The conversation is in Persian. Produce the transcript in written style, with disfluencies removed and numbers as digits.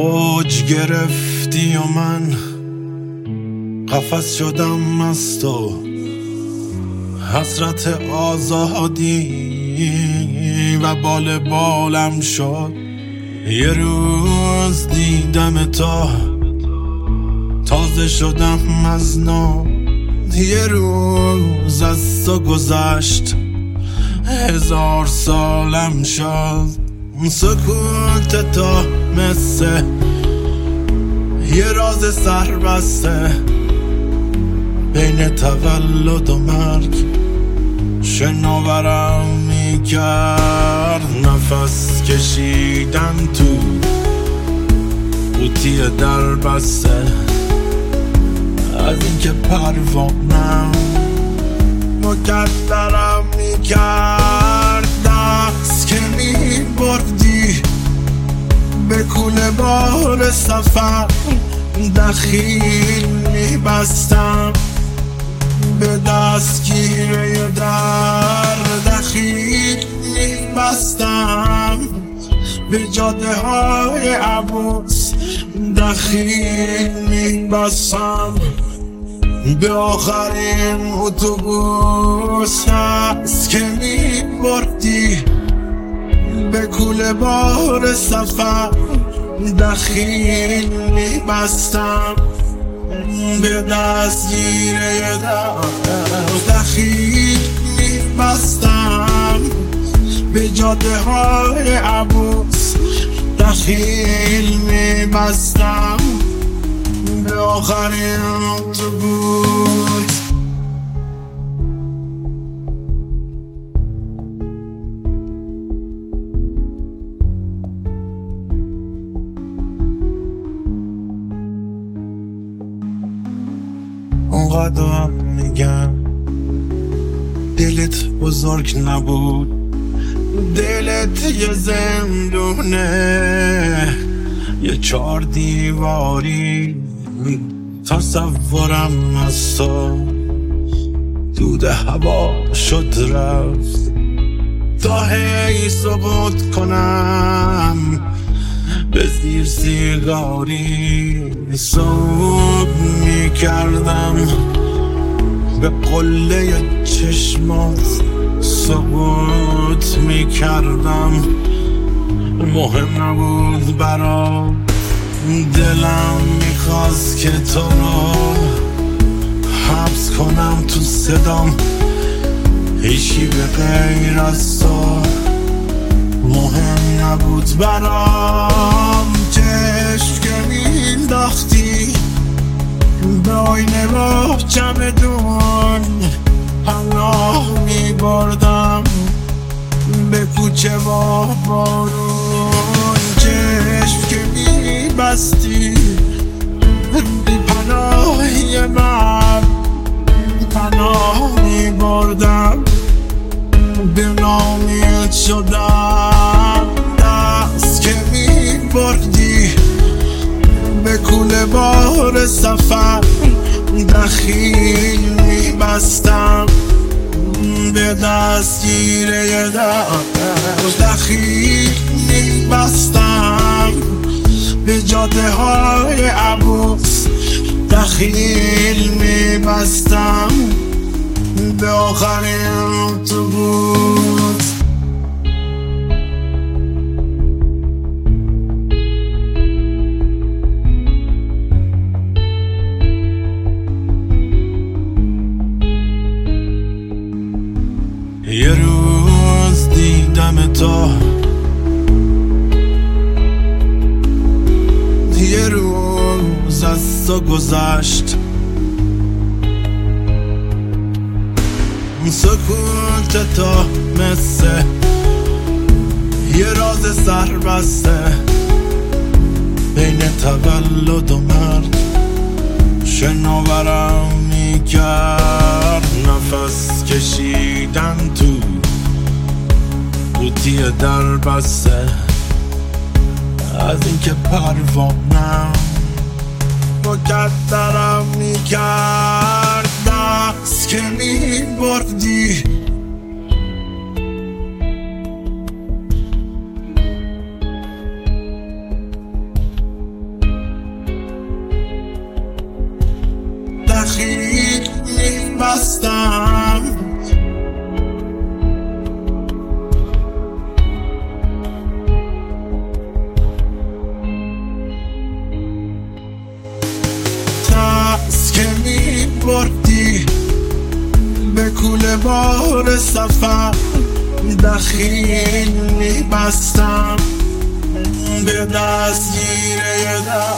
اوج گرفتی و من قفس شدم از تو، حسرت آزادی و بال بالم شد. یه روز دیدم تو، تازه شدم از نو. یه روز از تو گذشت، 1000 سالم شد. سکوت تو مثل یه راز سربسته، بین تولد و مرگ شناورم میکرد. نفس کشیدم تو قوطی در بسته، از اینکه پروانم مکدرم میکرد. دست که میبردی به کوله بار سفر، دخیل میبستم به دستگیره در، دخیل میبستم به جاده های عبوس، دخیل میبستم به آخرین اتوبوس. هست که میبردی به کوله بار سفر، دخیل میبستم به دستگیره در، دخیل میبستم به جاده های عبوس، دخیل میبستم به آخرین اتوبوس. اونقدر میگم دلت بزرگ نبود، دلت یه زندونه، یه 4 دیواری. تصورم از تو دود هوا شد رفت، تا هی سقوط کنم به زیر سیگاری. صبح میکردم به قله چشمات، سقوط میکردم. مهم نبود برام، دلم میخواست که تو رو حبس کنم تو صدام، هیچی به غیر از تو مهم نبود برام. چشم که مینداختی به آینه با چمدون، پناه میبردم به کوچه با بارون. چشم که میبستی بی پناهی من، پناه میبردم به نامید شدم. دست که میبردی به کوله بار سفر، دخیل میبستم به دستگیره در، دخیل میبستم به جاده های عبوس، دخیل میبستم به آخرین اتوبوس. یه روز دیدم تو، یه روز از تو گذشت. سکوت تو مثل یه راز سربسته، بین تولد و مرگ شناورم میکرد. نفس کشیدم تو قوطی در بسته، از اینکه پروانم مکدرم میکرد. دست که میبردی دخیل میبستم. دست که میبردی به کوله بار سفر دخیل میبستم. به دستگیره